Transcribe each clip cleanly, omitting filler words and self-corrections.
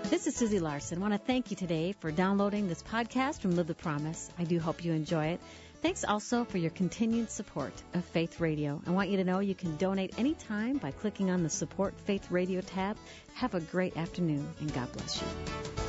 This is Susie Larson. I want to thank you today for downloading this podcast from Live the Promise. I do hope you enjoy it. Thanks also for your continued support of Faith Radio. I want you to know you can donate anytime by clicking on the Support Faith Radio tab. Have a great afternoon, and God bless you.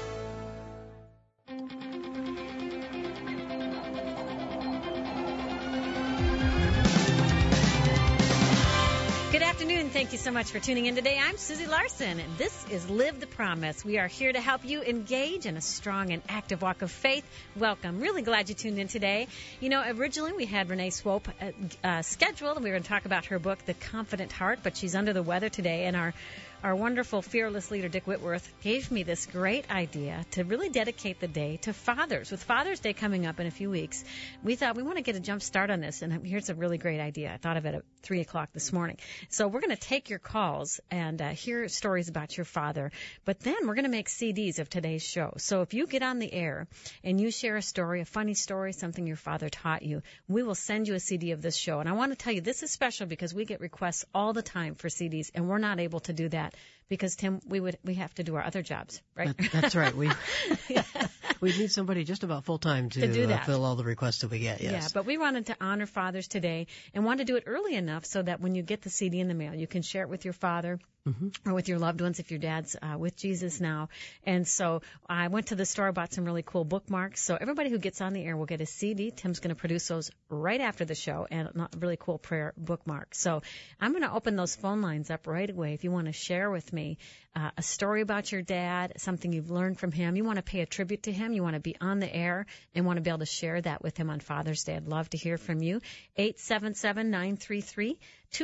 Good afternoon. Thank you so much for tuning in today. I'm Susie Larson, and this is Live the Promise. We are here to help you engage in a strong and active walk of faith. Welcome. Really glad you tuned in today. You know, originally we had Renee Swope scheduled, and we were going to talk about her book, The Confident Heart, but she's under the weather today, and our wonderful fearless leader, Dick Whitworth, gave me this great idea to really dedicate the day to fathers. With Father's Day coming up in a few weeks, we thought we want to get a jump start on this, and here's a really great idea. I thought of it at 3 o'clock this morning. So we're going to take your calls and hear stories about your father, but then we're going to make CDs of today's show. So if you get on the air and you share a story, a funny story, something your father taught you, we will send you a CD of this show. And I want to tell you, this is special because we get requests all the time for CDs, and we're not able to do that because, Tim, we have to do our other jobs, right? That's right. We need somebody just about full-time to do that. Fill all the requests that we get, yes. Yeah, but we wanted to honor fathers today and want to do it early enough so that when you get the CD in the mail, you can share it with your father or with your loved ones if your dad's with Jesus now. And so I went to the store, bought some really cool bookmarks. So everybody who gets on the air will get a CD. Tim's going to produce those right after the show, and a really cool prayer bookmark. So I'm going to open those phone lines up right away. If you want to share with me a story about your dad, something you've learned from him, you want to pay a tribute to him, you want to be on the air and want to be able to share that with him on Father's Day. I'd love to hear from you. 877-933-2484,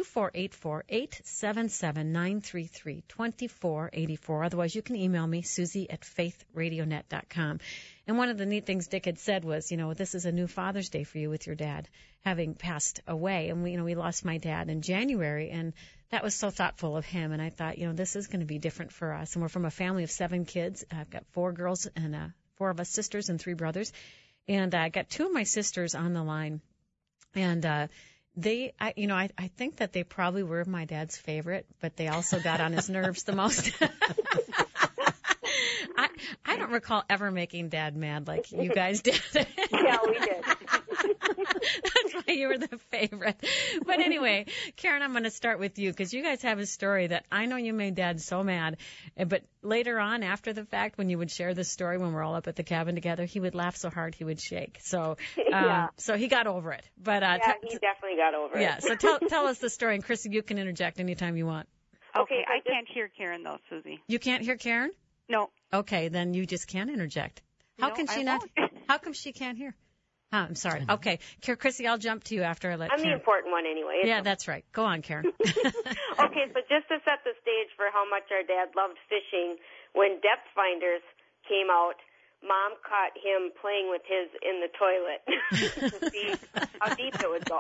877-933-2484. Otherwise, you can email me, Susie@faithradionet.com. And one of the neat things Dick had said was, you know, this is a new Father's Day for you with your dad having passed away. And we lost my dad in January, and that was so thoughtful of him. And I thought, this is going to be different for us. And we're from a family of 7 kids. I've got 4 girls and 4 of us sisters and 3 brothers. And I got 2 of my sisters on the line. And I think that they probably were my dad's favorite, but they also got on his nerves the most. I don't recall ever making Dad mad like you guys did. Yeah, we did. That's why you were the favorite. But anyway, Karen, I'm going to start with you because you guys have a story that I know you made Dad so mad. But later on, after the fact, when you would share this story when we're all up at the cabin together, he would laugh so hard he would shake. So, so he got over it. But he definitely got over it. Yeah. So tell us the story, and Chrissy, you can interject anytime you want. Okay, I can't hear Karen though, Susie. You can't hear Karen? No. Okay, then you just can't interject. How can she not? How come she can't hear? I'm sorry. Okay, Chrissy, I'll jump to you after I let I'm Karen. the important one anyway. That's right. Go on, Karen. Okay, so just to set the stage for how much our dad loved fishing, when depth finders came out, Mom caught him playing with his in the toilet to see how deep it would go.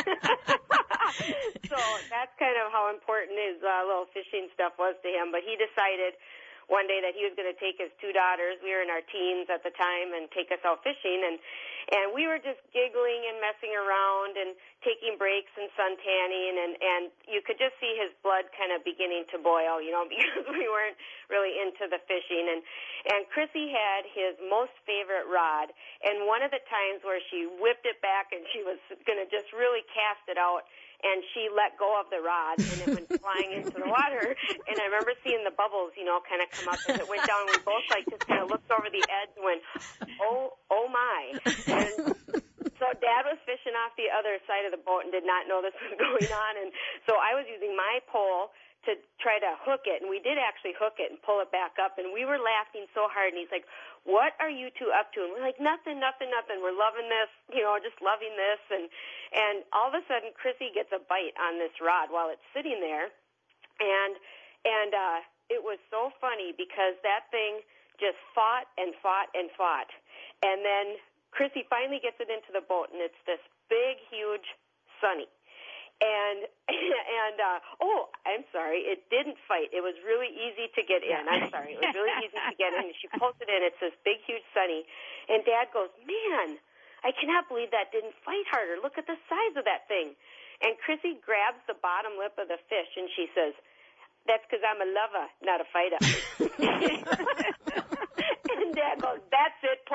So that's kind of how important his little fishing stuff was to him. But he decided one day that he was going to take his 2 daughters, we were in our teens at the time, and take us out fishing. And we were just giggling and messing around and taking breaks and sun tanning. And you could just see his blood kind of beginning to boil, because we weren't really into the fishing. And Chrissy had his most favorite rod. And one of the times where she whipped it back and she was going to just really cast it out, and she let go of the rod, and it went flying into the water. And I remember seeing the bubbles, kind of come up as it went down. We both just kind of looked over the edge and went, oh my. And so Dad was fishing off the other side of the boat and did not know this was going on. And so I was using my pole to try to hook it, and we did actually hook it and pull it back up, and we were laughing so hard, and he's like, what are you 2 up to? And we're like, nothing. We're loving this, just loving this. And all of a sudden, Chrissy gets a bite on this rod while it's sitting there, and it was so funny because that thing just fought and fought and fought. And then Chrissy finally gets it into the boat, and it's this big, huge Sunny. And I'm sorry, it didn't fight. It was really easy to get in. I'm sorry, it was really easy to get in. She pulls it in. It's this big, huge Sunny. And Dad goes, man, I cannot believe that didn't fight harder. Look at the size of that thing. And Chrissy grabs the bottom lip of the fish, and she says, that's because I'm a lover, not a fighter.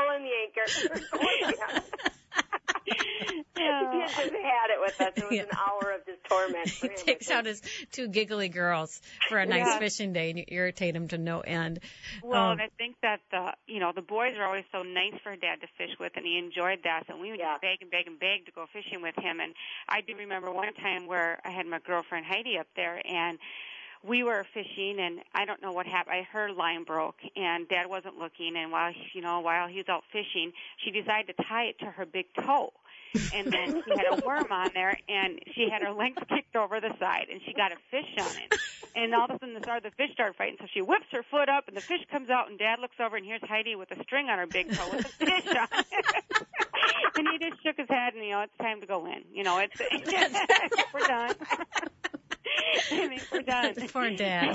pulling the anchor. He just had it with us. It was an hour of just torment for him. He takes out his two giggly girls for a nice fishing day, and you irritate him to no end. Well, and I think that the boys are always so nice for Dad to fish with, and he enjoyed that. And we would just beg and beg and beg to go fishing with him. And I do remember one time where I had my girlfriend Heidi up there, and we were fishing, and I don't know what happened. Her line broke, and Dad wasn't looking. And while he was out fishing, she decided to tie it to her big toe. And then she had a worm on there, and she had her legs kicked over the side, and she got a fish on it. And all of a sudden, the fish started fighting, so she whips her foot up, and the fish comes out, and Dad looks over, and here's Heidi with a string on her big toe with a fish on it. And he just shook his head, and, it's time to go in. We're done. We're done. Poor Dad.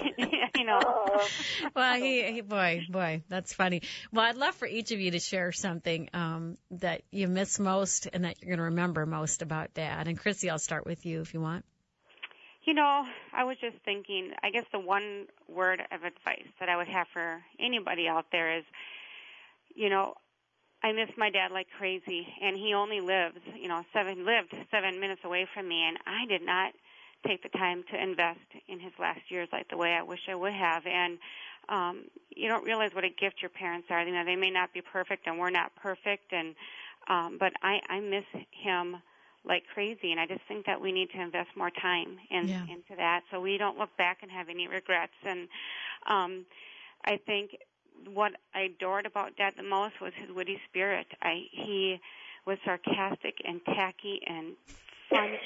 Well, boy, that's funny. Well, I'd love for each of you to share something that you miss most and that you're going to remember most about Dad. And Chrissy, I'll start with you if you want. I was just thinking, I guess the one word of advice that I would have for anybody out there is, I miss my dad like crazy, and he only lived 7 minutes away from me, and I did not take the time to invest in his last years like the way I wish I would have. And you don't realize what a gift your parents are. They may not be perfect, and we're not perfect, and but I miss him like crazy, and I just think that we need to invest more time into that so we don't look back and have any regrets. And I think what I adored about Dad the most was his witty spirit. He was sarcastic and tacky and funny.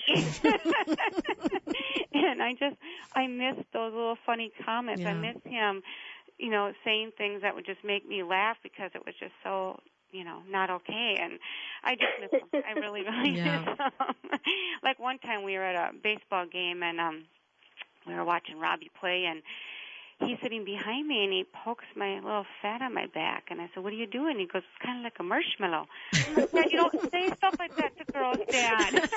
And I miss those little funny comments. Yeah. I miss him, saying things that would just make me laugh because it was just so, not okay. And I just miss him. I really, really miss him. Like one time we were at a baseball game, and we were watching Robbie play, and he's sitting behind me, and he pokes my little fat on my back. And I said, "What are you doing?" He goes, "It's kind of like a marshmallow." I'm like, "Dad, you don't say stuff like that to girls, Dad."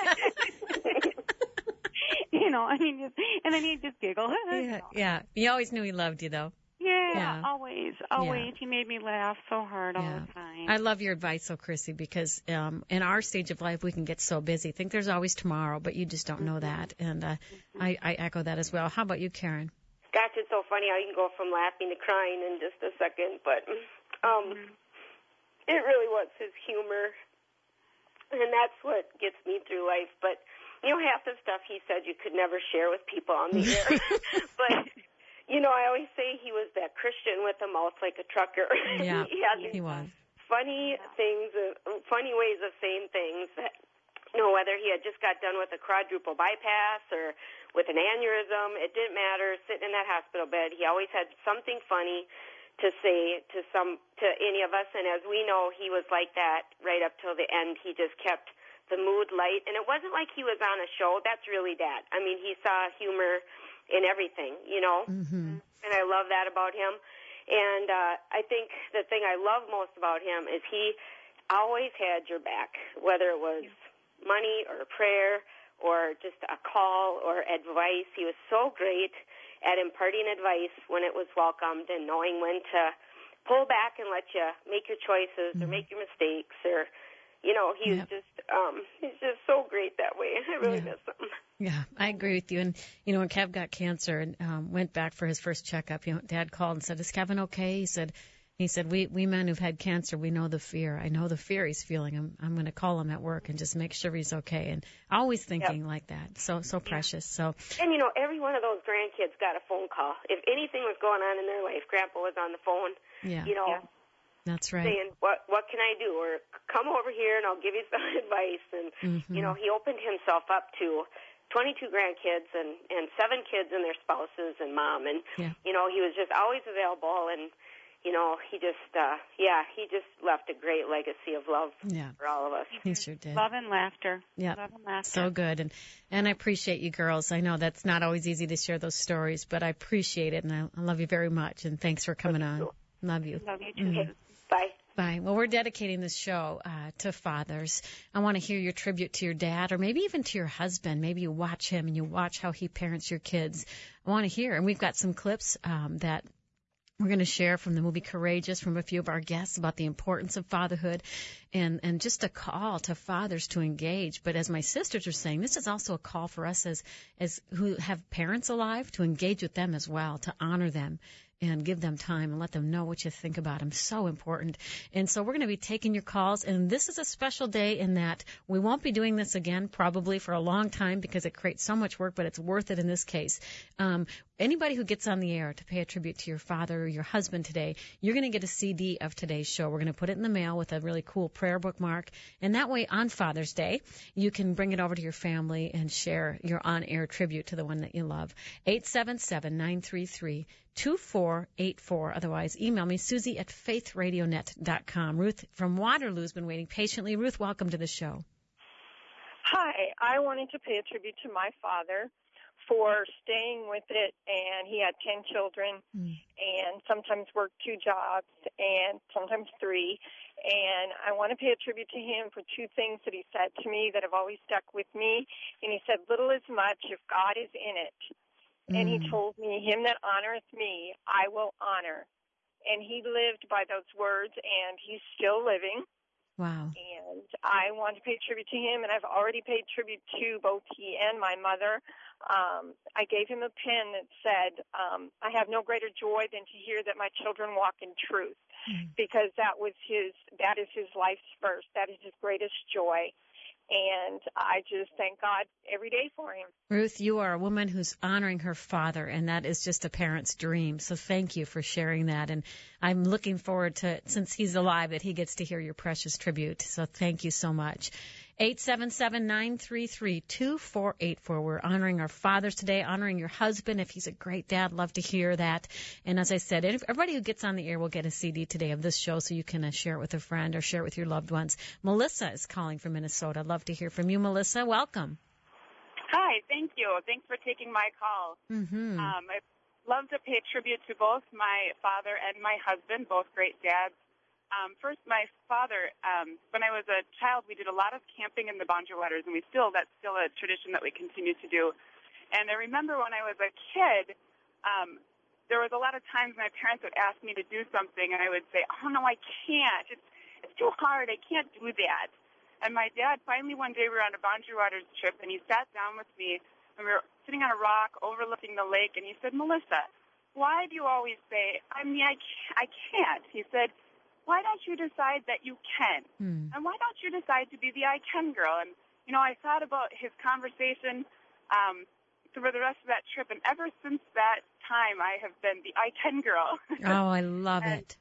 And then he'd just giggle. Yeah. You always knew he loved you, though. Yeah. Always. Yeah. He made me laugh so hard all the time. I love your advice, though, Chrissy, because in our stage of life, we can get so busy. Think there's always tomorrow, but you just don't know that. And I echo that as well. How about you, Karen? Gosh, it's so funny how you can go from laughing to crying in just a second, but it really was his humor, and that's what gets me through life. But, half the stuff he said you could never share with people on the air. But, I always say he was that Christian with a mouth like a trucker. Yeah, he was. Funny things, funny ways of saying things that, whether he had just got done with a quadruple bypass or with an aneurysm, it didn't matter. Sitting in that hospital bed, he always had something funny to say to any of us. And as we know, he was like that right up till the end. He just kept the mood light, and it wasn't like he was on a show. That's really Dad. I mean, he saw humor in everything, Mm-hmm. And I love that about him. And I think the thing I love most about him is he always had your back, whether it was money or prayer or just a call or advice. He was so great at imparting advice when it was welcomed and knowing when to pull back and let you make your choices or make your mistakes, or he was just he's just so great that way. I really miss him. Yeah, I agree with you. And when Kev got cancer and went back for his first checkup, Dad called and said, "Is Kevin okay?" He said, we men who've had cancer, we know the fear. I know the fear he's feeling. I'm going to call him at work and just make sure he's okay. And always thinking like that. So precious. So. And every one of those grandkids got a phone call. If anything was going on in their life, Grandpa was on the phone. Yeah. That's right. Saying, what can I do? Or come over here and I'll give you some advice. And, he opened himself up to 22 grandkids and 7 kids and their spouses and mom. And, he was just always available. And, he just left a great legacy of love for all of us. He sure did. Love and laughter. Yeah. Love and laughter. So good. And I appreciate you girls. I know that's not always easy to share those stories, but I appreciate it. And I love you very much. And thanks for coming on. Love you. Love you too. Okay. Bye. Bye. Well, we're dedicating this show to fathers. I want to hear your tribute to your dad, or maybe even to your husband. Maybe you watch him and you watch how he parents your kids. I want to hear. And we've got some clips that We're going to share from the movie Courageous from a few of our guests about the importance of fatherhood and just a call to fathers to engage. But as my sisters are saying, this is also a call for us as who have parents alive to engage with them as well, to honor them and give them time and let them know what you think about them. So important. And so we're going to be taking your calls, and this is a special day in that we won't be doing this again probably for a long time because it creates so much work, but it's worth it in this case. Anybody who gets on the air to pay a tribute to your father or your husband today, you're going to get a CD of today's show. We're going to put it in the mail with a really cool prayer bookmark, and that way on Father's Day, you can bring it over to your family and share your on-air tribute to the one that you love. 877-933-2484. Otherwise, email me, Susie at faithradionet.com. Ruth from Waterloo's been waiting patiently. Ruth, welcome to the show. Hi. I wanted to pay a tribute to my father for staying with it, and he had 10 children and sometimes worked 2 jobs and sometimes 3. And I want to pay a tribute to him for 2 things that he said to me that have always stuck with me. And he said, little is much if God is in it. And he told me, him that honoreth me, I will honor. And he lived by those words, and he's still living. Wow. And I want to pay tribute to him, and I've already paid tribute to both he and my mother. I gave him a pen that said, I have no greater joy than to hear that my children walk in truth, because that is his life's first. That is his greatest joy. And I just thank God every day for him. Ruth, you are a woman who's honoring her father, and that is just a parent's dream. So thank you for sharing that. And I'm looking forward to, since he's alive, that he gets to hear your precious tribute. So thank you so much. 877-933-2484. We're honoring our fathers today, honoring your husband. If he's a great dad, love to hear that. And as I said, everybody who gets on the air will get a CD today of this show so you can share it with a friend or share it with your loved ones. Melissa is calling from Minnesota. Love to hear from you, Melissa. Welcome. Hi, thank you. Thanks for taking my call. I'd love to pay tribute to both my father and my husband, both great dads. First, my father, when I was a child, we did a lot of camping in the Banjo Waters, and that's still a tradition that we continue to do. And I remember when I was a kid, there was a lot of times my parents would ask me to do something, and I would say, oh, no, I can't. It's too hard. I can't do that. And my dad, finally one day we were on a Banjo Waters trip, and he sat down with me, and we were sitting on a rock overlooking the lake, and he said, Melissa, why do you always say, I can't? He said, why don't you decide that you can? And why don't you decide to be the I can girl? And, I thought about his conversation through the rest of that trip, and ever since that time, I have been the I can girl. Oh, I love it.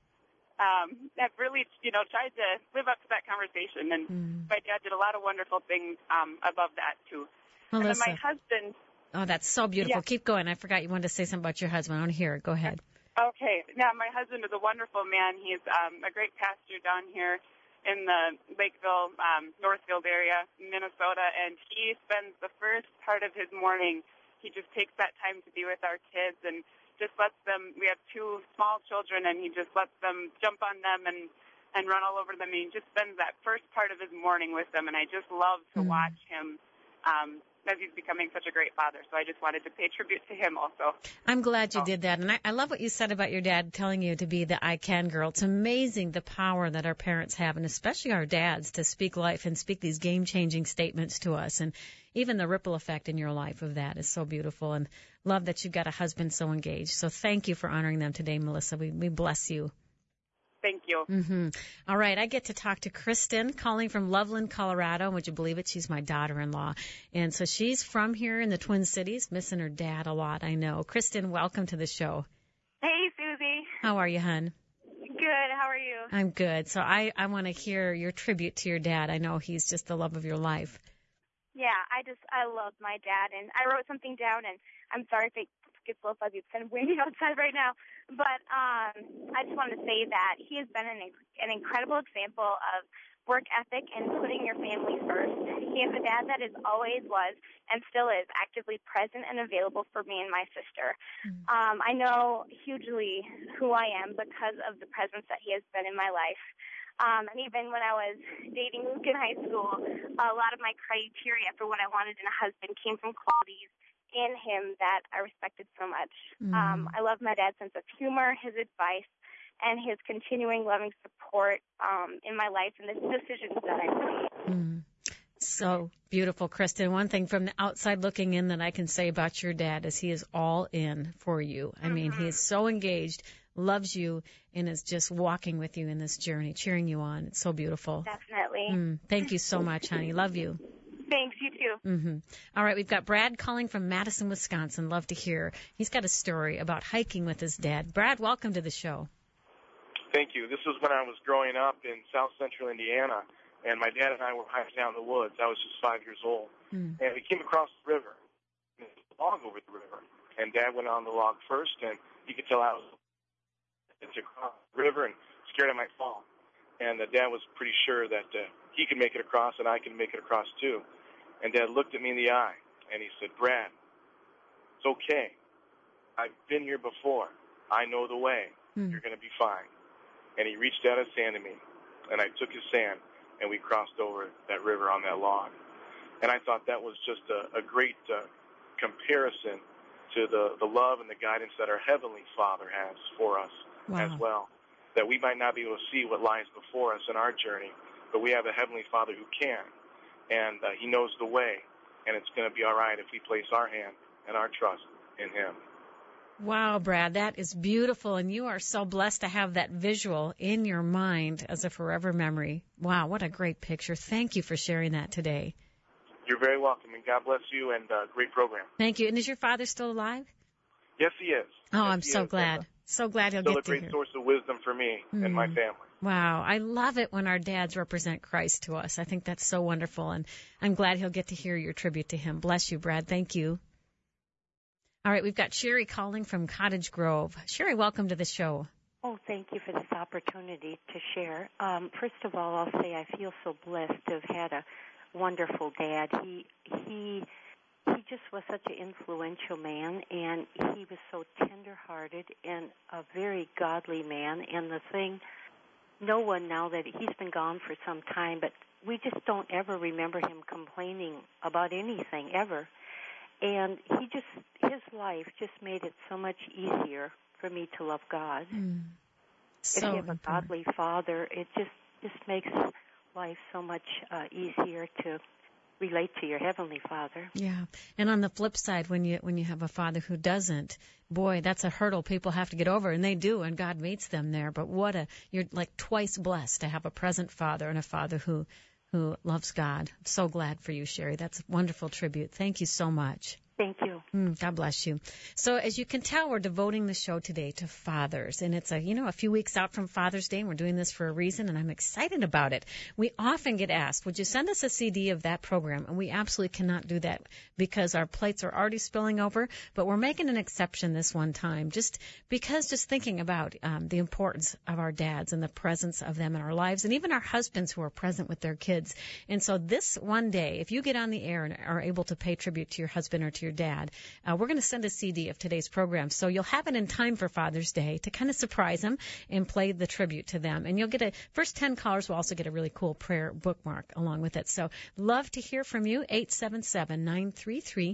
I've really, tried to live up to that conversation, and my dad did a lot of wonderful things above that, too. Melissa. And then my husband... Oh, that's so beautiful. Yeah. Keep going. I forgot you wanted to say something about your husband. I want to hear it. Go ahead. Okay. Now, my husband is a wonderful man. He's a great pastor down here in the Lakeville, Northfield area, Minnesota, and he spends the first part of his morning, he just takes that time to be with our kids and just lets them, we have 2 small children, and he just lets them jump on them and run all over them, and he just spends that first part of his morning with them, and I just love to watch him as he's becoming such a great father. So I just wanted to pay tribute to him also. I'm glad you did that. And I love what you said about your dad telling you to be the I can girl. It's amazing the power that our parents have, and especially our dads, to speak life and speak these game-changing statements to us. And even the ripple effect in your life of that is so beautiful. And love that you've got a husband so engaged. So thank you for honoring them today, Melissa. We bless you. Thank you. All right. I get to talk to Kristen, calling from Loveland, Colorado. Would you believe it? She's my daughter-in-law. And so she's from here in the Twin Cities, missing her dad a lot, I know. Kristen, welcome to the show. Hey, Susie. How are you, hon? Good. How are you? I'm good. So I want to hear your tribute to your dad. I know he's just the love of your life. Yeah, I love my dad. And I wrote something down, and I'm sorry if it gets a little fuzzy. It's kind of windy outside right now. But I just wanted to say that he has been an incredible example of work ethic and putting your family first. He is a dad that always was and still is actively present and available for me and my sister. I know hugely who I am because of the presence that he has been in my life. And even when I was dating Luke in high school, a lot of my criteria for what I wanted in a husband came from qualities in him that I respected so much. I love my dad's sense of humor, his advice, and his continuing loving support in my life and the decisions that I made. So beautiful, Kristen. One thing from the outside looking in that I can say about your dad is he is all in for you. I mean, he is so engaged, loves you, and is just walking with you in this journey, cheering you on. It's so beautiful. Definitely. Thank you so much, honey. Love you. Thanks, you too. All right, we've got Brad calling from Madison, Wisconsin. Love to hear. He's got a story about hiking with his dad. Brad, welcome to the show. Thank you. This was when I was growing up in south central Indiana, and my dad and I were hiking out in the woods. I was just 5 years old. And we came across the river, and there was a log over the river. And Dad went on the log first, and he could tell I was across the river and scared I might fall. And Dad was pretty sure that he could make it across and I could make it across too. And Dad looked at me in the eye, and he said, Brad, it's okay. I've been here before. I know the way. You're going to be fine. And he reached out his hand to me, and I took his hand, and we crossed over that river on that log. And I thought that was just a great comparison to the love and the guidance that our Heavenly Father has for us as well. That we might not be able to see what lies before us in our journey, but we have a Heavenly Father who can. And He knows the way, and it's going to be all right if we place our hand and our trust in Him. Wow, Brad, that is beautiful, and you are so blessed to have that visual in your mind as a forever memory. Wow, what a great picture. Thank you for sharing that today. You're very welcome, and God bless you, and great program. Thank you. And is your father still alive? Yes, he is. Oh, I'm so glad. So glad he'll get to hear. Still a great source of wisdom for me and my family. Wow, I love it when our dads represent Christ to us. I think that's so wonderful, and I'm glad he'll get to hear your tribute to him. Bless you, Brad. Thank you. All right, we've got Sherry calling from Cottage Grove. Sherry, welcome to the show. Oh, thank you for this opportunity to share. First of all, I'll say I feel so blessed to have had a wonderful dad. He just was such an influential man, and he was so tender-hearted and a very godly man. And the thing, no one now that he's been gone for some time, but we just don't ever remember him complaining about anything ever. And his life just made it so much easier for me to love God. So if you have a godly father, it just makes life so much easier to relate to your Heavenly Father. Yeah. And on the flip side, when you have a father who doesn't, boy, that's a hurdle people have to get over, and they do, and God meets them there. But you're like twice blessed to have a present father and a father who loves God. I'm so glad for you, Sherry. That's a wonderful tribute. Thank you so much. Thank you. God bless you. So as you can tell, we're devoting the show today to fathers, and it's a few weeks out from Father's Day, and we're doing this for a reason, and I'm excited about it. We often get asked, would you send us a CD of that program? And we absolutely cannot do that because our plates are already spilling over, but we're making an exception this one time, just thinking about the importance of our dads and the presence of them in our lives, and even our husbands who are present with their kids. And so this one day, if you get on the air and are able to pay tribute to your husband or to your dad, we're going to send a CD of today's program. So you'll have it in time for Father's Day to kind of surprise them and play the tribute to them. And you'll get first 10 callers will also get a really cool prayer bookmark along with it. So love to hear from you. 877-933-2484,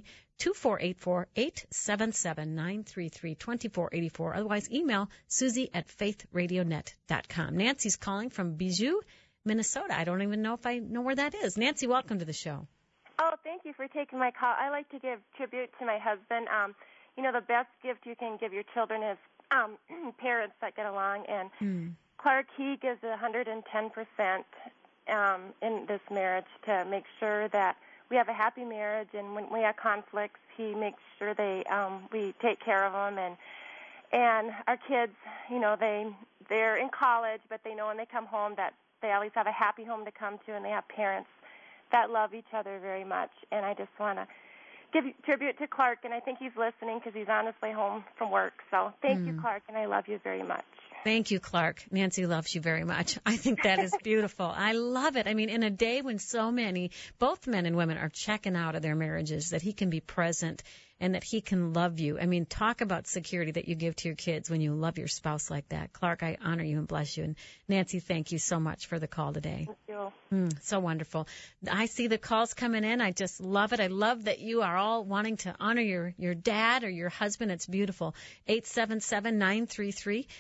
877-933-2484. Otherwise, email Susie@faithradionet.com. Nancy's calling from Bijou, Minnesota. I don't even know if I know where that is. Nancy, welcome to the show. Oh, thank you for taking my call. I like to give tribute to my husband. The best gift you can give your children is parents that get along. And Clark, he gives 110% in this marriage to make sure that we have a happy marriage. And when we have conflicts, he makes sure we take care of them. And our kids, they're in college, but they know when they come home that they always have a happy home to come to, and they have parents that love each other very much. And I just want to give tribute to Clark, and I think he's listening because he's on his way home from work. So thank you, Clark, and I love you very much. Thank you, Clark. Nancy loves you very much. I think that is beautiful. I love it. I mean, in a day when so many, both men and women, are checking out of their marriages, that he can be present and that he can love you. I mean, talk about security that you give to your kids when you love your spouse like that. Clark, I honor you and bless you. And Nancy, thank you so much for the call today. Thank you. So wonderful. I see the calls coming in. I just love it. I love that you are all wanting to honor your dad or your husband. It's beautiful. 877-933-2484,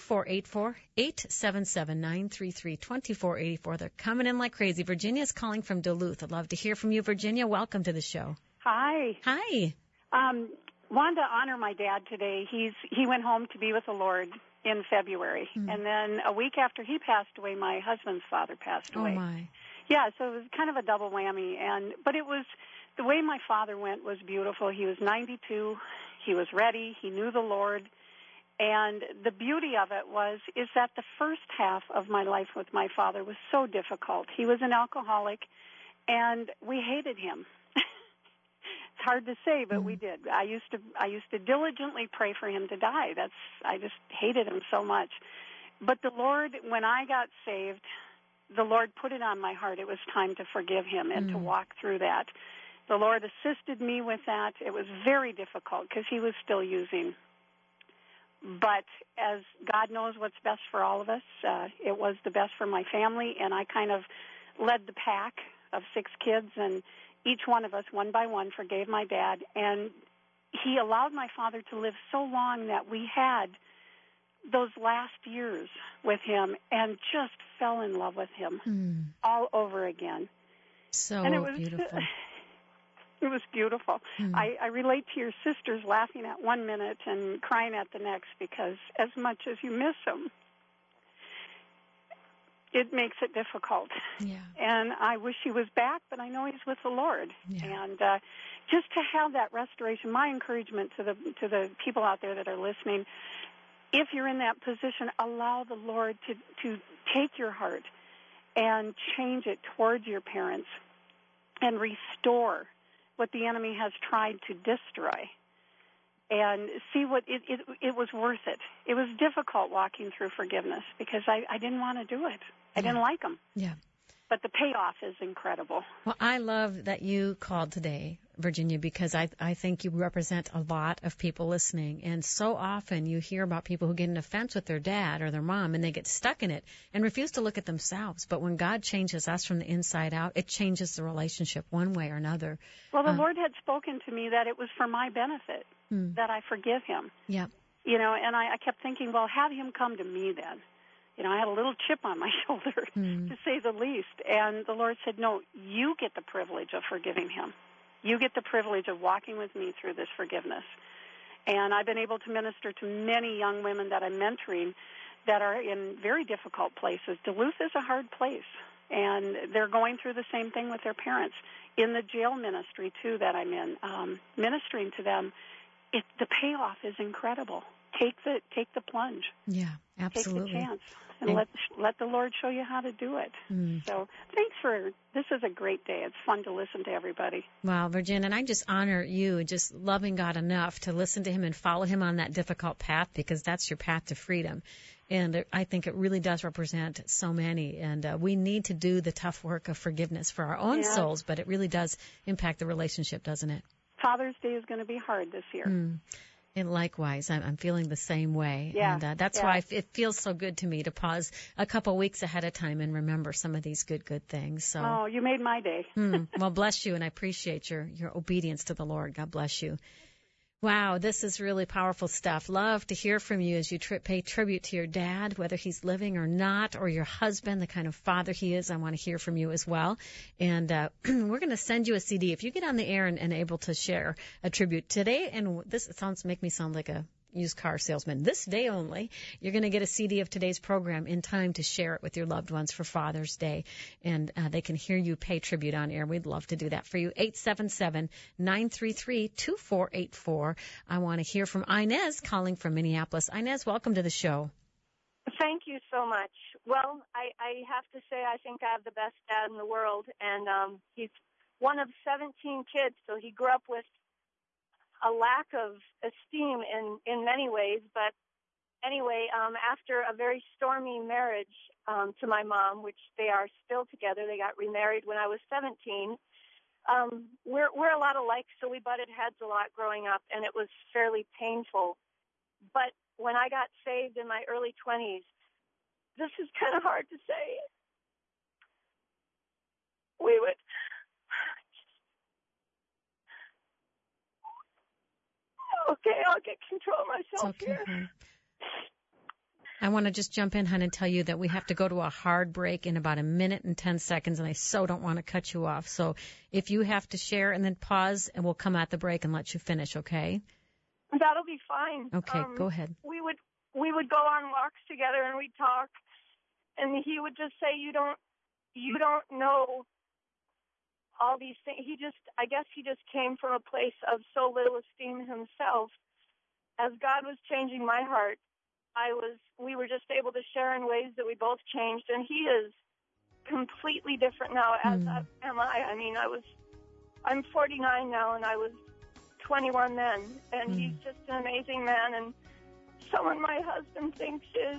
877-933-2484. They're coming in like crazy. Virginia's calling from Duluth. I'd love to hear from you, Virginia. Welcome to the show. Hi. Hi. Wanted to honor my dad today. He went home to be with the Lord in February, and then a week after he passed away, my husband's father passed away. Oh my. Yeah, so it was kind of a double whammy, but it was the way my father went was beautiful. He was 92. He was ready. He knew the Lord. And the beauty of it is that the first half of my life with my father was so difficult. He was an alcoholic, and we hated him. It's hard to say, but we did. I used to diligently pray for him to die. I just hated him so much. But the Lord, when I got saved, the Lord put it on my heart. It was time to forgive him and to walk through that. The Lord assisted me with that. It was very difficult because he was still using. But as God knows what's best for all of us, it was the best for my family, and I kind of led the pack of 6 kids, and each one of us, one by one, forgave my dad, and he allowed my father to live so long that we had those last years with him and just fell in love with him all over again. So and it was beautiful. It was beautiful. I relate to your sisters laughing at one minute and crying at the next, because as much as you miss them, it makes it difficult. Yeah. And I wish he was back, but I know he's with the Lord. Yeah. And just to have that restoration, my encouragement to the people out there that are listening, if you're in that position, allow the Lord to take your heart and change it towards your parents and restore what the enemy has tried to destroy, and see what it was worth it. It was difficult walking through forgiveness because I didn't want to do it. I didn't like them. Yeah. But the payoff is incredible. Well, I love that you called today, Virginia, because I think you represent a lot of people listening. And so often you hear about people who get in a fence with their dad or their mom, and they get stuck in it and refuse to look at themselves. But when God changes us from the inside out, it changes the relationship one way or another. Well, the Lord had spoken to me that it was for my benefit, that I forgive him. Yeah. You know, and I kept thinking, well, have him come to me then. You know, I had a little chip on my shoulder, to say the least. And the Lord said, no, you get the privilege of forgiving him. You get the privilege of walking with me through this forgiveness. And I've been able to minister to many young women that I'm mentoring that are in very difficult places. Duluth is a hard place, and they're going through the same thing with their parents. In the jail ministry, too, that I'm in, ministering to them, the payoff is incredible. Take the plunge. Yeah, absolutely. Take the chance. And let the Lord show you how to do it. So thanks this is a great day. It's fun to listen to everybody. Wow, Virginia, and I just honor you just loving God enough to listen to him and follow him on that difficult path, because that's your path to freedom. And I think it really does represent so many. And we need to do the tough work of forgiveness for our own souls, but it really does impact the relationship, doesn't it? Father's Day is going to be hard this year. And likewise, I'm feeling the same way. Yeah. And that's why it feels so good to me to pause a couple weeks ahead of time and remember some of these good things. So. Oh, you made my day. Well, bless you, and I appreciate your obedience to the Lord. God bless you. Wow, this is really powerful stuff. Love to hear from you as you pay tribute to your dad, whether he's living or not, or your husband, the kind of father he is. I want to hear from you as well. And we're going to send you a CD. If you get on the air and able to share a tribute today, and this make me sound like a used car salesman. This day only, you're going to get a CD of today's program in time to share it with your loved ones for Father's Day, and they can hear you pay tribute on air. We'd love to do that for you. 877-933-2484. I want to hear from Inez calling from Minneapolis. Inez, welcome to the show. Thank you so much. Well, I have to say I think I have the best dad in the world, and he's one of 17 kids, so he grew up with a lack of esteem in many ways. But anyway, after a very stormy marriage to my mom, which they are still together, they got remarried when I was 17, we're a lot alike, so we butted heads a lot growing up, and it was fairly painful. But when I got saved in my early 20s, this is kind of hard to say. We would... Okay, I'll get control of myself here. Honey. I want to just jump in, hon, and tell you that we have to go to a hard break in about 1 minute and 10 seconds, and I so don't want to cut you off. So if you have to share and then pause, and we'll come at the break and let you finish, okay? That'll be fine. Okay, go ahead. We would go on walks together, and we'd talk, and he would just say, you don't know all these things. I guess he just came from a place of so little esteem himself. As God was changing my heart, we were just able to share in ways that we both changed, and he is completely different now, as am I. I mean, I'm 49 now, and I was 21 then, and he's just an amazing man, and someone my husband thinks is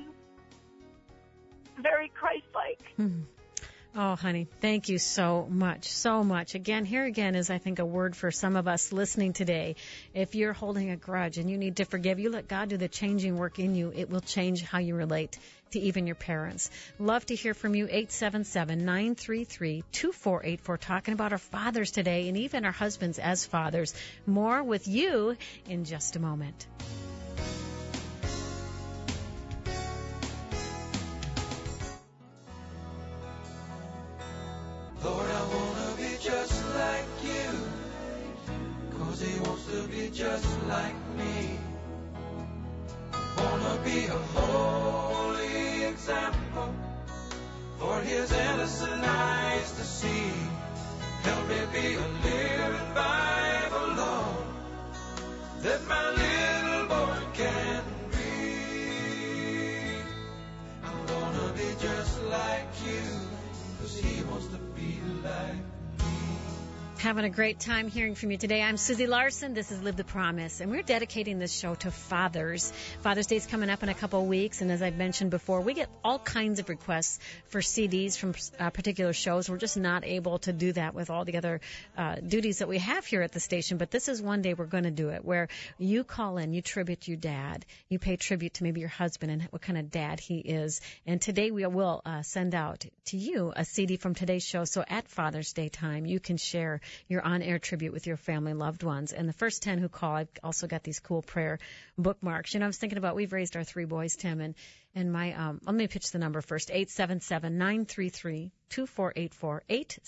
very Christ-like. Oh, honey, thank you so much, so much. Here again is, I think, a word for some of us listening today. If you're holding a grudge and you need to forgive, you let God do the changing work in you. It will change how you relate to even your parents. Love to hear from you, 877-933-2484, talking about our fathers today and even our husbands as fathers. More with you in just a moment. Lord, I want to be just like you, 'cause he wants to be just like me. Want to be a holy example for his innocent eyes to see. Help me be a living Bible, Lord, that my little boy can read. I want to be just like you, 'cause he wants to be like me. Having a great time hearing from you today. I'm Susie Larson. This is Live the Promise, and we're dedicating this show to fathers. Father's Day is coming up in a couple of weeks, and as I've mentioned before, we get all kinds of requests for CDs from particular shows. We're just not able to do that with all the other duties that we have here at the station, but this is one day we're going to do it, where you call in, you tribute your dad, you pay tribute to maybe your husband and what kind of dad he is, and today we will send out to you a CD from today's show, so at Father's Day time, you can share your on-air tribute with your family loved ones. And the first 10 who call, I've also got these cool prayer bookmarks. You know, I was thinking about, we've raised our 3 boys, Tim, and my, let me pitch the number first, 877-933-2484,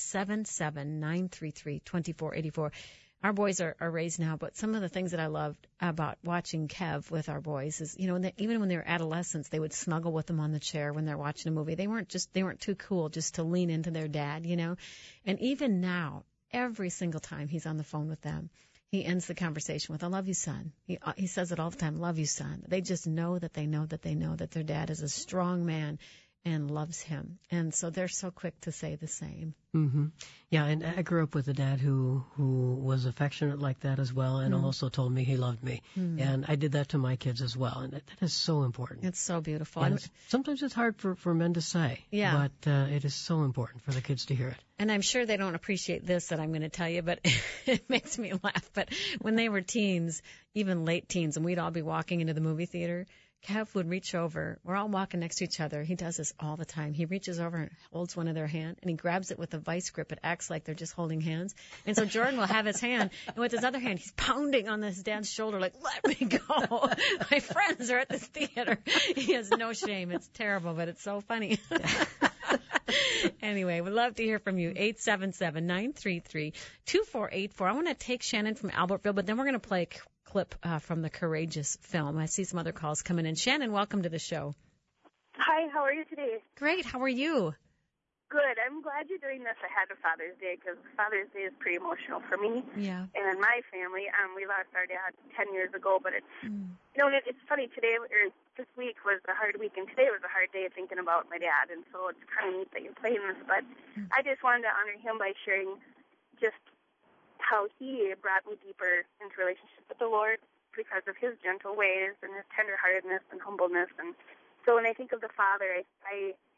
877-933-2484. Our boys are raised now, but some of the things that I loved about watching Kev with our boys is, you know, even when they were adolescents, they would snuggle with them on the chair when they're watching a movie. They weren't too cool just to lean into their dad, you know. And even now, every single time he's on the phone with them, he ends the conversation with, "I love you, son." He says it all the time, "Love you, son." They just know that their dad is a strong man and loves him. And so they're so quick to say the same. Mm-hmm. Yeah, and I grew up with a dad who was affectionate like that as well, and also told me he loved me. And I did that to my kids as well, and that is so important. It's so beautiful. And sometimes it's hard for men to say, yeah, but it is so important for the kids to hear it. And I'm sure they don't appreciate this that I'm going to tell you, but it makes me laugh. But when they were teens, even late teens, and we'd all be walking into the movie theater, Kev would reach over. We're all walking next to each other. He does this all the time. He reaches over and holds one of their hand, and he grabs it with a vice grip. It acts like they're just holding hands. And so Jordan will have his hand, and with his other hand, he's pounding on his dad's shoulder like, "Let me go. My friends are at this theater." He has no shame. It's terrible, but it's so funny. Anyway, we'd love to hear from you. 877-933-2484. I want to take Shannon from Albertville, but then we're going to play a clip from the Courageous film. I see some other calls coming in. Shannon, welcome to the show. Hi, how are you today? Great. How are you? Good. I'm glad you're doing this ahead of Father's Day, because Father's Day is pretty emotional for me. Yeah. And my family. We lost our dad 10 years ago, but it's, you know, it's funny today, or this week was a hard week, and today was a hard day thinking about my dad, and so it's kind of neat that you're playing this, but I just wanted to honor him by sharing just how he brought me deeper into relationship with the Lord because of his gentle ways and his tenderheartedness and humbleness. And so when I think of the Father, I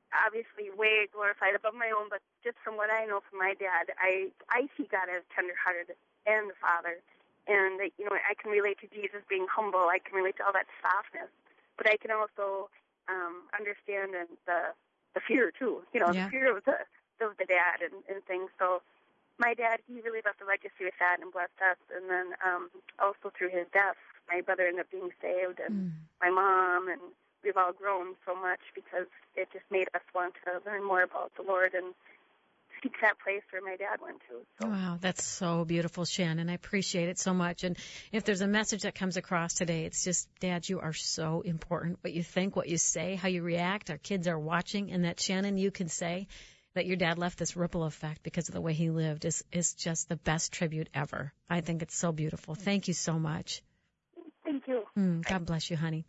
obviously way glorified above my own, but just from what I know from my dad, I see God as tender-hearted and the Father. And, you know, I can relate to Jesus being humble. I can relate to all that softness. But I can also understand the fear, too. You know, the fear of the dad and things. So my dad, he really left a legacy with that and blessed us. And then also through his death, my brother ended up being saved, and my mom, and we've all grown so much because it just made us want to learn more about the Lord and seek that place where my dad went to. So. Wow, that's so beautiful, Shannon. I appreciate it so much. And if there's a message that comes across today, it's just, Dad, you are so important. What you think, what you say, how you react. Our kids are watching, and that, Shannon, you can say that your dad left this ripple effect because of the way he lived is just the best tribute ever. I think it's so beautiful. Thank you so much. Thank you. God bless you, honey.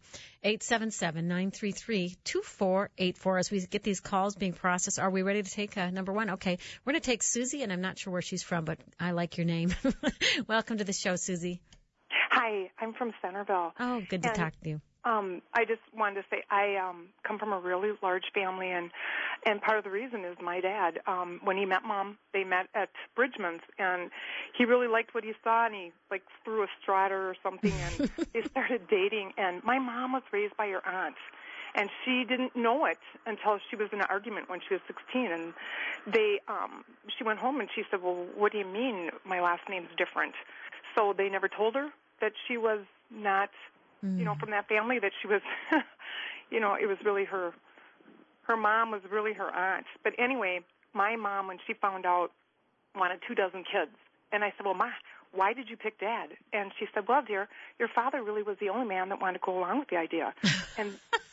877-933-2484. As we get these calls being processed, are we ready to take number one? Okay. We're going to take Susie, and I'm not sure where she's from, but I like your name. Welcome to the show, Susie. Hi, I'm from Centerville. Oh, good to talk to you. I just wanted to say I come from a really large family, and part of the reason is my dad. When he met Mom, they met at Bridgman's, and he really liked what he saw, and he like threw a straw at her or something, and they started dating. And my mom was raised by her aunt, and she didn't know it until she was in an argument when she was 16. And she went home and she said, "Well, what do you mean my last name's different?" So they never told her that she was not, you know, from that family, that she was, you know, it was really her mom was really her aunt. But anyway, my mom, when she found out, wanted 24 kids. And I said, "Well, Ma, why did you pick Dad?" And she said, "Well, dear, your father really was the only man that wanted to go along with the idea." And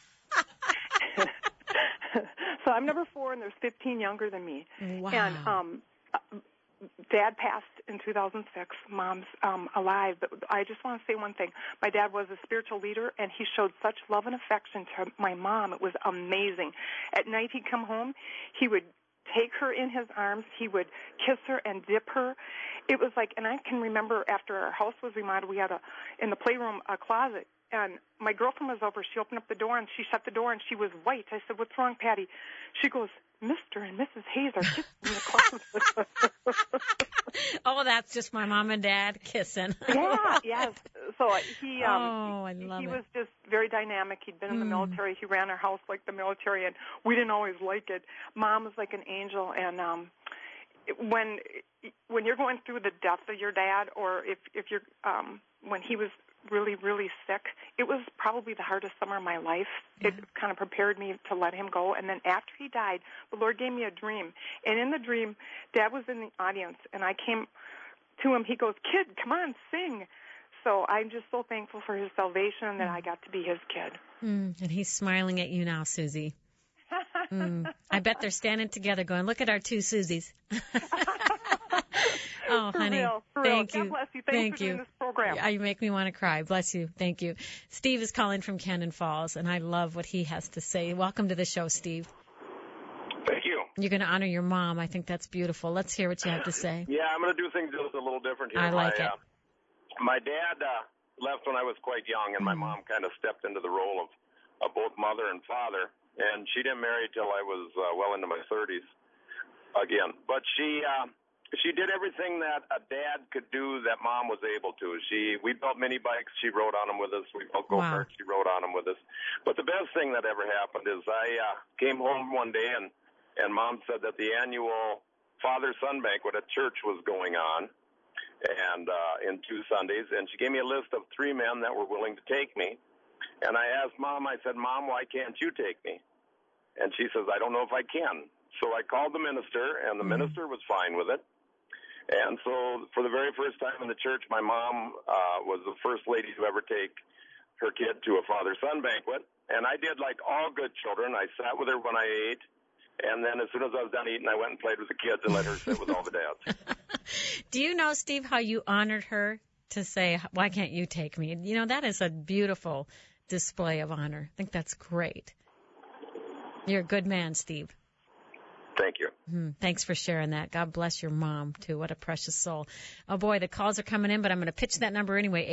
so I'm number 4, and there's 15 younger than me. Wow. And Dad passed in 2006. Mom's alive. But I just want to say one thing. My dad was a spiritual leader, and he showed such love and affection to my mom. It was amazing. At night, he'd come home. He would take her in his arms. He would kiss her and dip her. It was like, and I can remember after our house was remodeled, we had in the playroom a closet. And my girlfriend was over. She opened up the door, and she shut the door, and she was white. I said, "What's wrong, Patty?" She goes, "Mr. and Mrs. Hayes are kissing in the closet." Oh, that's just my mom and dad kissing. Yeah, yes. So he I love he it. was just very dynamic. He'd been in the military. He ran our house like the military, and we didn't always like it. Mom was like an angel, and when you're going through the death of your dad, or if you're when he was really, really sick, it was probably the hardest summer of my life. It kind of prepared me to let him go. And then after he died, the Lord gave me a dream. And in the dream, Dad was in the audience, and I came to him. He goes, "Kid, come on, sing." So I'm just so thankful for his salvation that I got to be his kid. And he's smiling at you now, Susie. I bet they're standing together going, "Look at our two Susies." Oh, honey, thank you. God bless you. Thanks for doing this program. You make me want to cry. Bless you. Thank you. Steve is calling from Cannon Falls, and I love what he has to say. Welcome to the show, Steve. Thank you. You're going to honor your mom. I think that's beautiful. Let's hear what you have to say. Yeah, I'm going to do things just a little different here. I like it. My dad left when I was quite young, and my mom kind of stepped into the role of both mother and father. And she didn't marry till I was well into my 30s again. But she did everything that a dad could do that Mom was able to. We built mini bikes. She rode on them with us. We built go-karts. She rode on them with us. But the best thing that ever happened is I came home one day, and Mom said that the annual father-son banquet at church was going on, and in 2 Sundays. And she gave me a list of 3 men that were willing to take me. And I asked Mom, I said, "Mom, why can't you take me?" And she says, "I don't know if I can." So I called the minister, and the minister was fine with it. And so for the very first time in the church, my mom was the first lady to ever take her kid to a father-son banquet. And I did like all good children. I sat with her when I ate. And then as soon as I was done eating, I went and played with the kids and let her sit with all the dads. Do you know, Steve, how you honored her to say, "Why can't you take me?" You know, that is a beautiful display of honor. I think that's great. You're a good man, Steve. Thank you. Thanks for sharing that. God bless your mom, too. What a precious soul. Oh, boy, the calls are coming in, but I'm going to pitch that number anyway,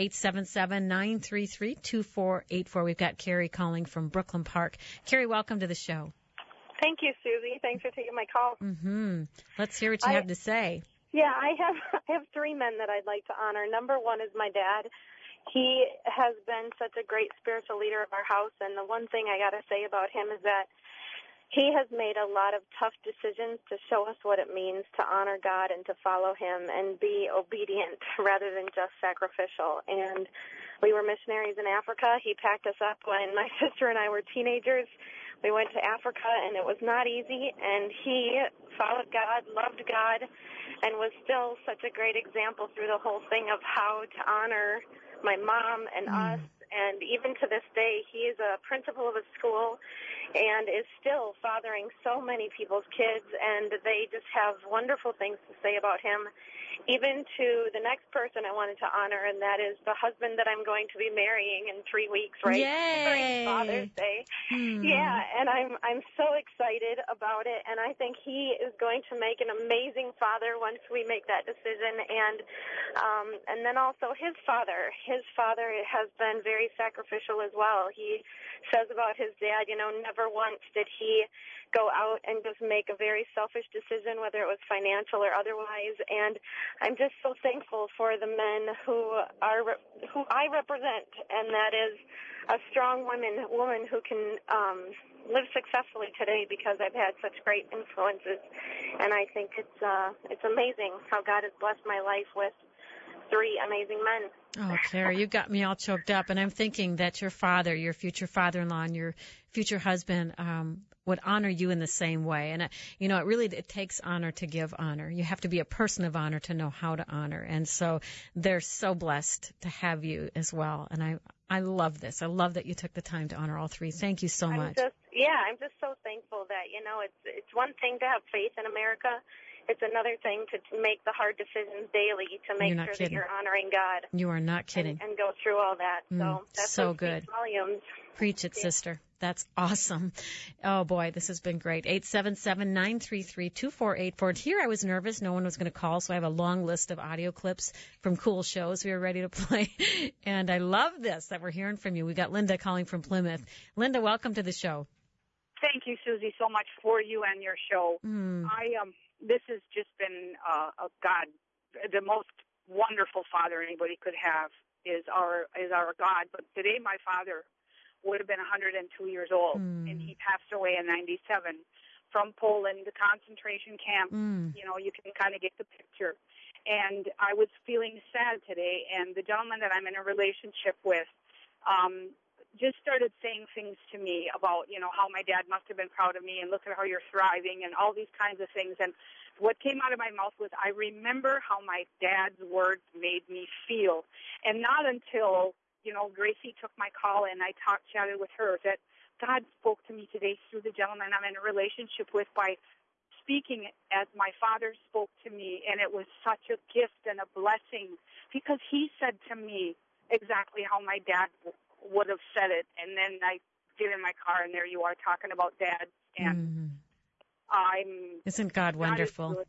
877-933-2484. We've got Carrie calling from Brooklyn Park. Carrie, welcome to the show. Thank you, Susie. Thanks for taking my call. Mm-hmm. Let's hear what you have to say. Yeah, I have three men that I'd like to honor. Number one is my dad. He has been such a great spiritual leader of our house, and the one thing I got to say about him is that he has made a lot of tough decisions to show us what it means to honor God and to follow him and be obedient rather than just sacrificial. And we were missionaries in Africa. He packed us up when my sister and I were teenagers. We went to Africa, and it was not easy, and he followed God, loved God, and was still such a great example through the whole thing of how to honor my mom and us. And even to this day, he is a principal of a school and is still fathering so many people's kids, and they just have wonderful things to say about him. Even to the next person I wanted to honor, and that is the husband that I'm going to be marrying in 3 weeks, right? Yay! During Father's Day. Yeah, and I'm so excited about it, and I think he is going to make an amazing father once we make that decision. And then also his father. His father has been very sacrificial as well. He says about his dad, never once did he go out and just make a very selfish decision, whether it was financial or otherwise. And I'm just so thankful for the men who I represent, and that is a strong woman who can live successfully today because I've had such great influences. And I think it's amazing how God has blessed my life with three amazing men. Oh, Claire, you got me all choked up, and I'm thinking that your father, your future father-in-law, and your future husband would honor you in the same way. And, it takes honor to give honor. You have to be a person of honor to know how to honor. And so they're so blessed to have you as well. And I love this. I love that you took the time to honor all three. Thank you so much. I'm just so thankful that, it's one thing to have faith in America. It's another thing to make the hard decisions daily to make sure that you're honoring God. You are not kidding. And go through all that. So that's so good. Volumes. Preach it, sister. That's awesome. Oh, boy, this has been great. 877-933-2484. Here I was nervous. No one was going to call, so I have a long list of audio clips from cool shows we were ready to play. And I love this, that we're hearing from you. We got Linda calling from Plymouth. Linda, welcome to the show. Thank you, Susie, so much for you and your show. This has just been God, the most wonderful father anybody could have is our God. But today my father would have been 102 years old, and he passed away in 97 from Poland, the concentration camp. You can kind of get the picture. And I was feeling sad today, and the gentleman that I'm in a relationship with just started saying things to me about, how my dad must have been proud of me and look at how you're thriving and all these kinds of things. And what came out of my mouth was, I remember how my dad's words made me feel. And not until, Gracie took my call and I chatted with her that God spoke to me today through the gentleman I'm in a relationship with by speaking as my father spoke to me. And it was such a gift and a blessing because he said to me exactly how my dad would have said it. And then I get in my car and there you are talking about dad. And Isn't God wonderful?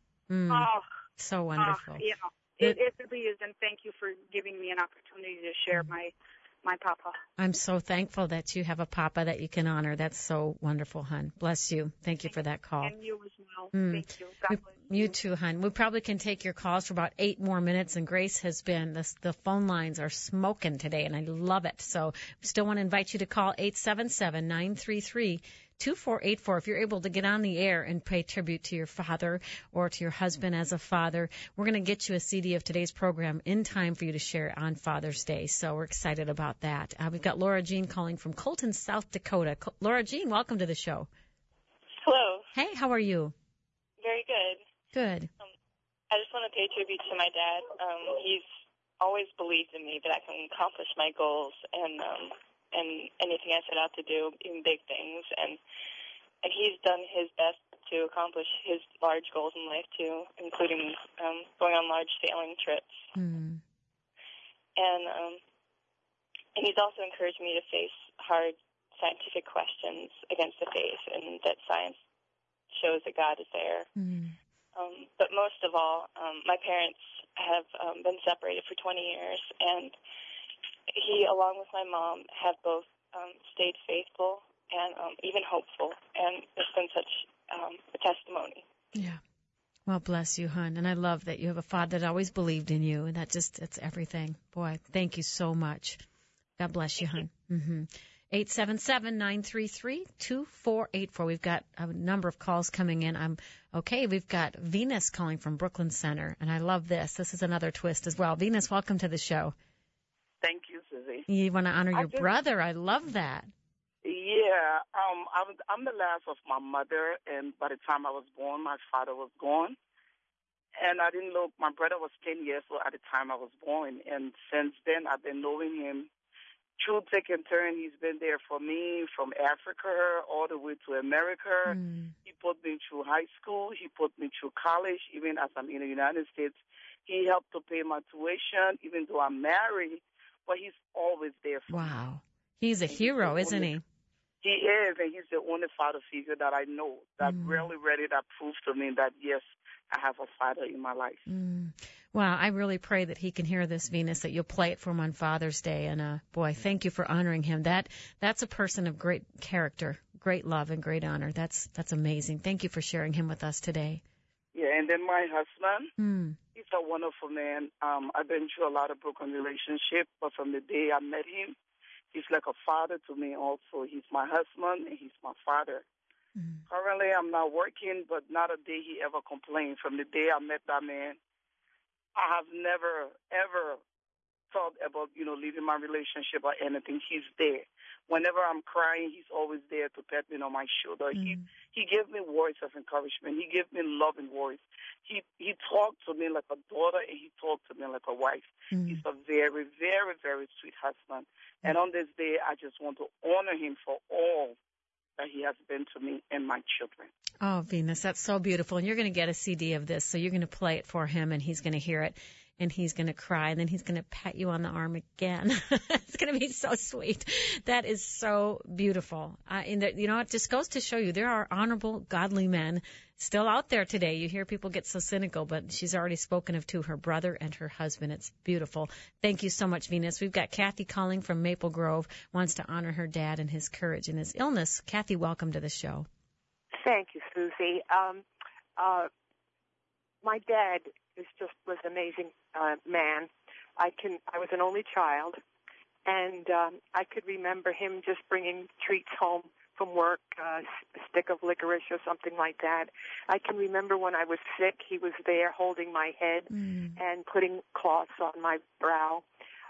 So wonderful. It really is. And thank you for giving me an opportunity to share my papa. I'm so thankful that you have a papa that you can honor. That's so wonderful, hon. Bless you. Thank you for that call. And you as well. Thank you. God bless you too, hon. We probably can take your calls for about 8 more minutes, and Grace has been, the phone lines are smoking today, and I love it. So we still want to invite you to call 877-933-2484. If you're able to get on the air and pay tribute to your father or to your husband as a father, we're going to get you a CD of today's program in time for you to share on Father's Day. So we're excited about that. We've got Laura Jean calling from Colton, South Dakota. Laura Jean, welcome to the show. Hello. Hey, how are you? Very good. Good. I just want to pay tribute to my dad. He's always believed in me that I can accomplish my goals and anything I set out to do, even big things. And he's done his best to accomplish his large goals in life, too, including going on large sailing trips. And he's also encouraged me to face hard scientific questions against the faith, and that science shows that God is there. But most of all, my parents have been separated for 20 years, and he, along with my mom, have both stayed faithful and even hopeful. And it's been such a testimony. Yeah. Well, bless you, hon. And I love that you have a father that always believed in you, and it's everything. Boy, thank you so much. God bless you, hon. 877-933-2484. We've got a number of calls coming in. We've got Venus calling from Brooklyn Center, and I love this. This is another twist as well. Venus, welcome to the show. Thank you, Susie. You want to honor your brother. I love that. Yeah, I'm the last of my mother, and by the time I was born, my father was gone. And I didn't know, my brother was 10 years old at the time I was born, and since then I've been knowing him through thick and turn. He's been there for me from Africa all the way to America. He put me through high school. He put me through college, even as I'm in the United States. He helped to pay my tuition, even though I'm married, but he's always there for me. Wow. He's a hero, isn't he? He is, and he's the only father figure that I know that really ready that proves to me that, yes, I have a father in my life. Wow, I really pray that he can hear this, Venus, that you'll play it for him on Father's Day. And, boy, thank you for honoring him. That's a person of great character, great love, and great honor. That's amazing. Thank you for sharing him with us today. Yeah, and then my husband, he's a wonderful man. I've been through a lot of broken relationships, but from the day I met him, he's like a father to me also. He's my husband, and he's my father. Currently, I'm not working, but not a day he ever complained. From the day I met that man, I have never, ever thought about, leaving my relationship or anything. He's there. Whenever I'm crying, he's always there to pat me on my shoulder. He gave me words of encouragement. He gave me loving words. He talked to me like a daughter, and he talked to me like a wife. He's a very, very, very sweet husband. And on this day, I just want to honor him for all that he has been to me and my children. Oh, Venus, that's so beautiful. And you're going to get a CD of this, so you're going to play it for him, and he's going to hear it, and he's going to cry, and then he's going to pat you on the arm again. It's going to be so sweet. That is so beautiful. It just goes to show you there are honorable, godly men still out there today. You hear people get so cynical, but she's already spoken of to her brother and her husband. It's beautiful. Thank you so much, Venus. We've got Kathy calling from Maple Grove, wants to honor her dad and his courage in his illness. Kathy, welcome to the show. Thank you, Susie. My dad was an amazing man. I was an only child, and I could remember him just bringing treats home from work, a stick of licorice or something like that. I can remember when I was sick, he was there holding my head and putting cloths on my brow.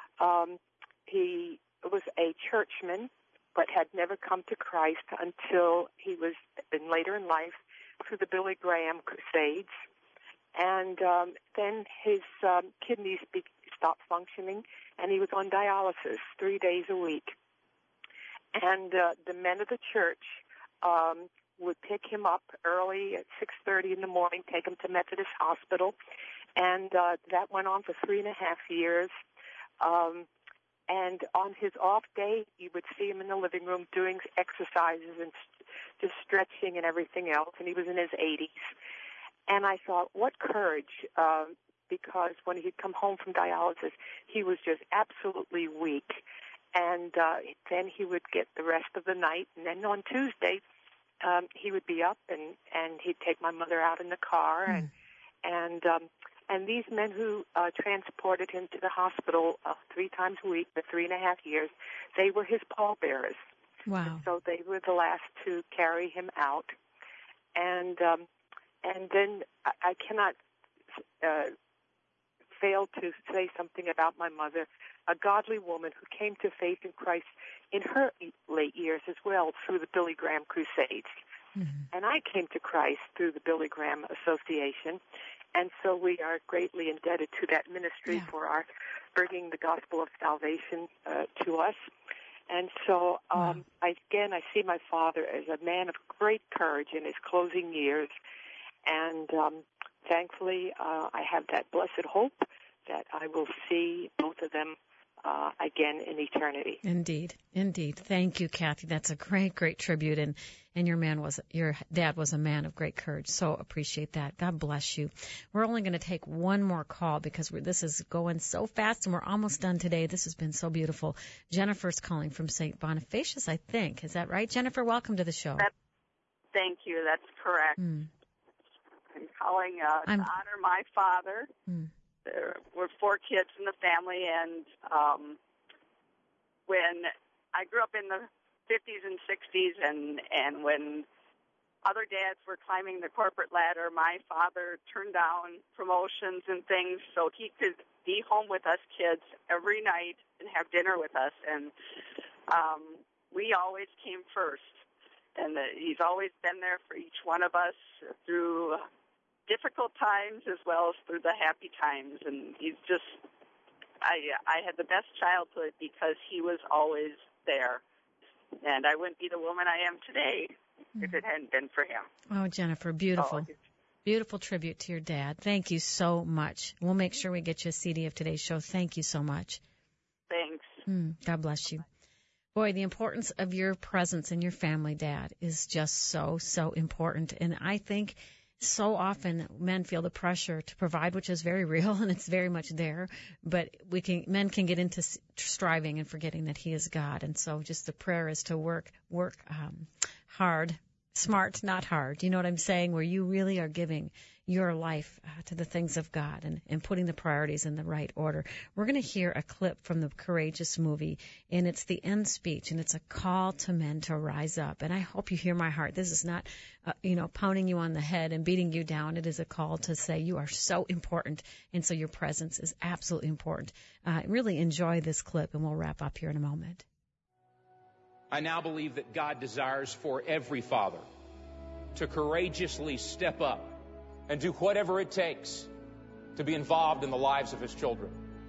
He was a churchman, but had never come to Christ until he was later in life through the Billy Graham Crusades. And then his kidneys stopped functioning, and he was on dialysis 3 days a week. And the men of the church would pick him up early at 6:30 in the morning, take him to Methodist Hospital, and that went on for 3.5 years. And on his off day, you would see him in the living room doing exercises and just stretching and everything else, and he was in his 80s. And I thought, what courage, because when he'd come home from dialysis, he was just absolutely weak. And then he would get the rest of the night. And then on Tuesday, he would be up, and he'd take my mother out in the car. And these men who transported him to the hospital 3 times a week for 3.5 years, they were his pallbearers. Wow. And so they were the last to carry him out. And then I cannot fail to say something about my mother, a godly woman who came to faith in Christ in her late years as well through the Billy Graham Crusades. And I came to Christ through the Billy Graham Association. And so we are greatly indebted to that ministry for our bringing the gospel of salvation to us. And so, I see my father as a man of great courage in his closing years. And thankfully, I have that blessed hope that I will see both of them again in eternity. Indeed. Indeed. Thank you, Kathy. That's a great, great tribute. And your dad was a man of great courage. So appreciate that. God bless you. We're only going to take one more call because this is going so fast and we're almost done today. This has been so beautiful. Jennifer's calling from St. Bonifacius, I think. Is that right? Jennifer, welcome to the show. Thank you. That's correct. I'm calling to honor my father. There were 4 kids in the family, and when I grew up in the 50s and 60s, and when other dads were climbing the corporate ladder, my father turned down promotions and things so he could be home with us kids every night and have dinner with us, and we always came first. And he's always been there for each one of us through difficult times as well as through the happy times. And he's just, I had the best childhood because he was always there. And I wouldn't be the woman I am today if it hadn't been for him. Oh, Jennifer, beautiful. Beautiful tribute to your dad. Thank you so much. We'll make sure we get you a CD of today's show. Thank you so much. Thanks. God bless you. Boy, the importance of your presence in your family, Dad, is just so, so important. And I think so often men feel the pressure to provide, which is very real and it's very much there. But men can get into striving and forgetting that He is God. And so just the prayer is to work hard, smart, not hard. You know what I'm saying? Where you really are giving your life to the things of God and putting the priorities in the right order. We're going to hear a clip from the Courageous movie, and it's the end speech, and it's a call to men to rise up. And I hope you hear my heart. This is not, pounding you on the head and beating you down. It is a call to say you are so important, and so your presence is absolutely important. Really enjoy this clip, and we'll wrap up here in a moment. I now believe that God desires for every father to courageously step up and do whatever it takes to be involved in the lives of his children.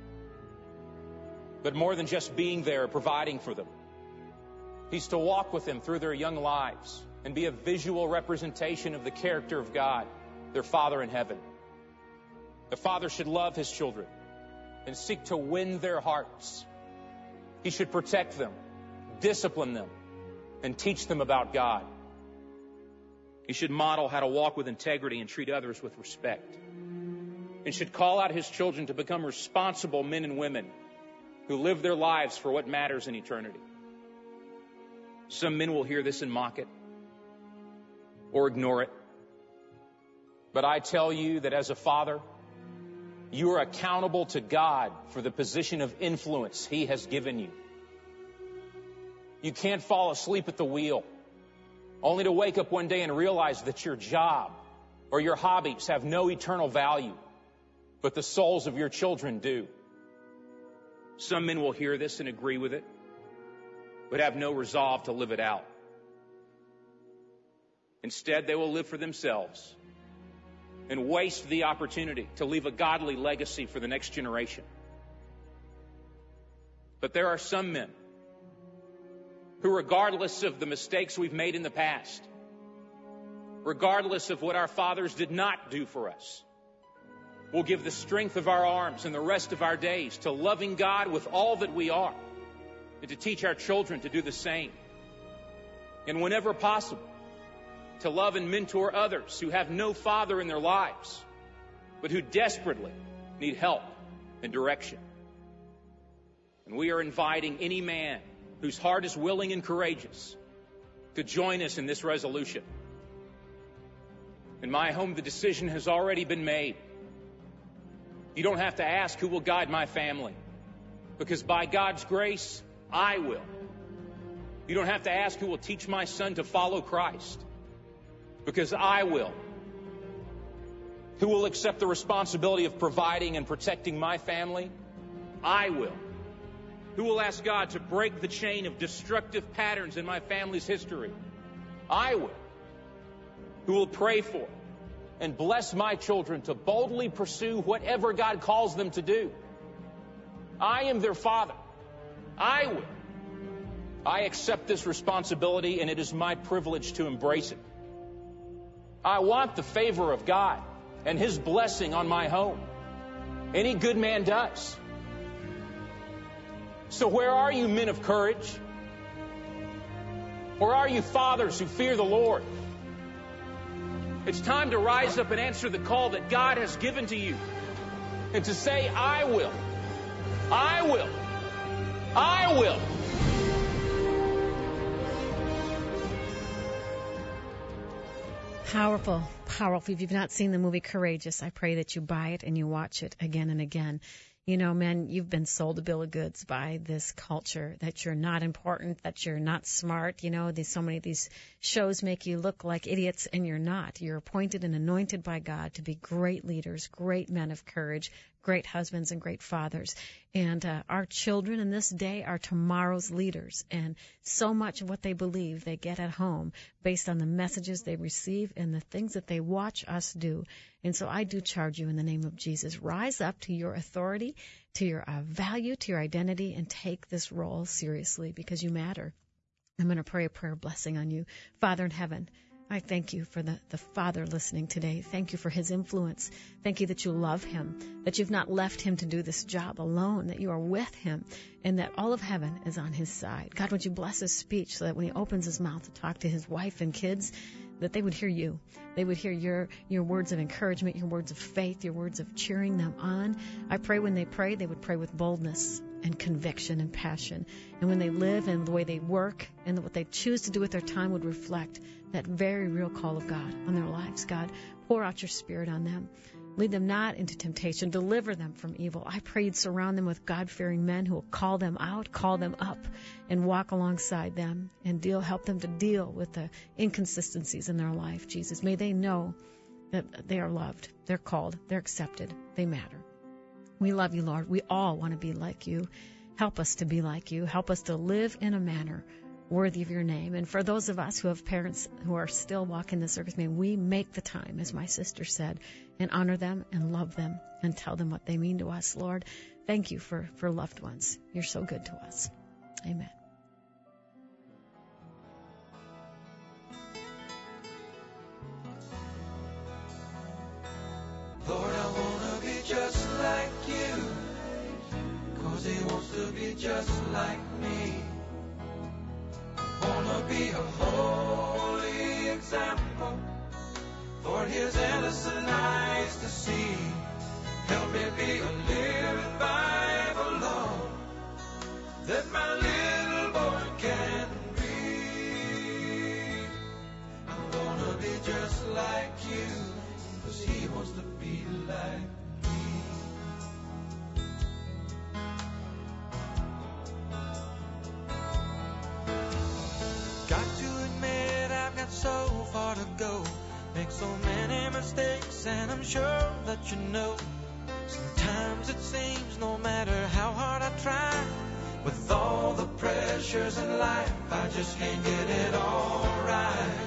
But more than just being there, providing for them, he's to walk with them through their young lives and be a visual representation of the character of God, their Father in heaven. The father should love his children and seek to win their hearts. He should protect them, discipline them, and teach them about God. He should model how to walk with integrity and treat others with respect. And should call out his children to become responsible men and women who live their lives for what matters in eternity. Some men will hear this and mock it or ignore it. But I tell you that as a father, you are accountable to God for the position of influence He has given you. You can't fall asleep at the wheel only to wake up one day and realize that your job or your hobbies have no eternal value, but the souls of your children do. Some men will hear this and agree with it, but have no resolve to live it out. Instead, they will live for themselves and waste the opportunity to leave a godly legacy for the next generation. But there are some men who, regardless of the mistakes we've made in the past, regardless of what our fathers did not do for us, will give the strength of our arms and the rest of our days to loving God with all that we are, and to teach our children to do the same. And whenever possible, to love and mentor others who have no father in their lives, but who desperately need help and direction. And we are inviting any man whose heart is willing and courageous to join us in this resolution. In my home, the decision has already been made. You don't have to ask who will guide my family, because by God's grace, I will. You don't have to ask who will teach my son to follow Christ, because I will. Who will accept the responsibility of providing and protecting my family? I will. Who will ask God to break the chain of destructive patterns in my family's history? I will. Who will pray for and bless my children to boldly pursue whatever God calls them to do? I am their father. I will. I accept this responsibility, and it is my privilege to embrace it. I want the favor of God and His blessing on my home. Any good man does. So where are you, men of courage? Or are you fathers who fear the Lord? It's time to rise up and answer the call that God has given to you. And to say, I will. I will. I will. Powerful, powerful. If you've not seen the movie Courageous, I pray that you buy it and you watch it again and again. You know, men, you've been sold a bill of goods by this culture that you're not important, that you're not smart. You know, so many of these shows make you look like idiots, and you're not. You're appointed and anointed by God to be great leaders, great men of courage, great husbands and great fathers. And our children in this day are tomorrow's leaders. And so much of what they believe they get at home based on the messages they receive and the things that they watch us do. And so I do charge you in the name of Jesus, rise up to your authority, to your value, to your identity, and take this role seriously because you matter. I'm going to pray a prayer blessing on you. Father in heaven, I thank you for the father listening today. Thank you for his influence. Thank you that you love him, that you've not left him to do this job alone, that you are with him, and that all of heaven is on his side. God, would you bless his speech so that when he opens his mouth to talk to his wife and kids, that they would hear you. They would hear your words of encouragement, your words of faith, your words of cheering them on. I pray when they pray, they would pray with boldness and conviction and passion. And when they live and the way they work and what they choose to do with their time would reflect that very real call of God on their lives. God, pour out your Spirit on them. Lead them not into temptation. Deliver them from evil. I pray you'd surround them with God-fearing men who will call them out, call them up, and walk alongside them and help them to deal with the inconsistencies in their life, Jesus. May they know that they are loved, they're called, they're accepted, they matter. We love you, Lord. We all want to be like you. Help us to be like you. Help us to live in a manner worthy of your name. And for those of us who have parents who are still walking the circus, may we make the time, as my sister said, and honor them and love them and tell them what they mean to us. Lord, thank you for loved ones. You're so good to us. Amen. Lord, I want to be just like you, 'cause he wants to be just like me. Wanna be a holy example for his innocent eyes to see. Help me be a living Bible, Lord, that my little boy can read. I wanna be just like you, 'cause he wants to be like me. Got to admit I've got so far to go, make so many mistakes, and I'm sure that you know. Sometimes it seems no matter how hard I try, with all the pressures in life, I just can't get it all right.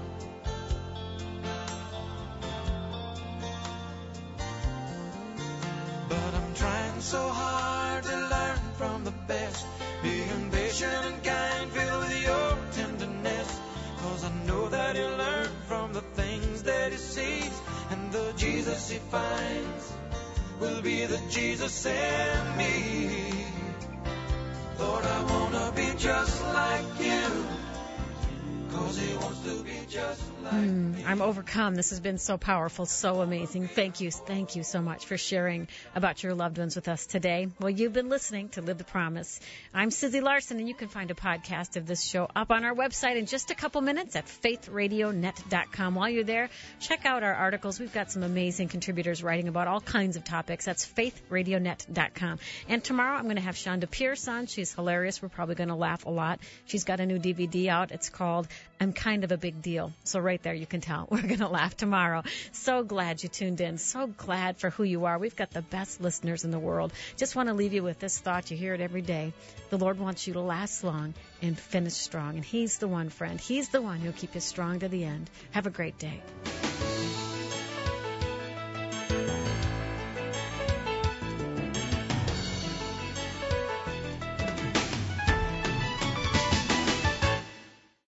But I'm trying so hard to learn from the best, being patient and kind, filled with your tenderness. 'Cause I know that he'll learn from the things that he sees, and the Jesus he finds will be the Jesus in me. Lord, I wanna be just like you, 'cause he wants to be just like me. I'm overcome. This has been so powerful, so amazing. Thank you so much for sharing about your loved ones with us today. Well, you've been listening to Live the Promise. I'm Susie Larson, and you can find a podcast of this show up on our website in just a couple minutes at faithradionet.com. While you're there, check out our articles. We've got some amazing contributors writing about all kinds of topics. That's faithradionet.com. And tomorrow I'm going to have Shonda Pierce on. She's hilarious. We're probably going to laugh a lot. She's got a new DVD out. It's called I'm Kind of a Big Deal. So right there you can tell we're going to laugh tomorrow. So glad you tuned in. So glad for who you are. We've got the best listeners in the world. Just want to leave you with this thought. You hear it every day. The Lord wants you to last long and finish strong. And he's the one, friend. He's the one who'll keep you strong to the end. Have a great day.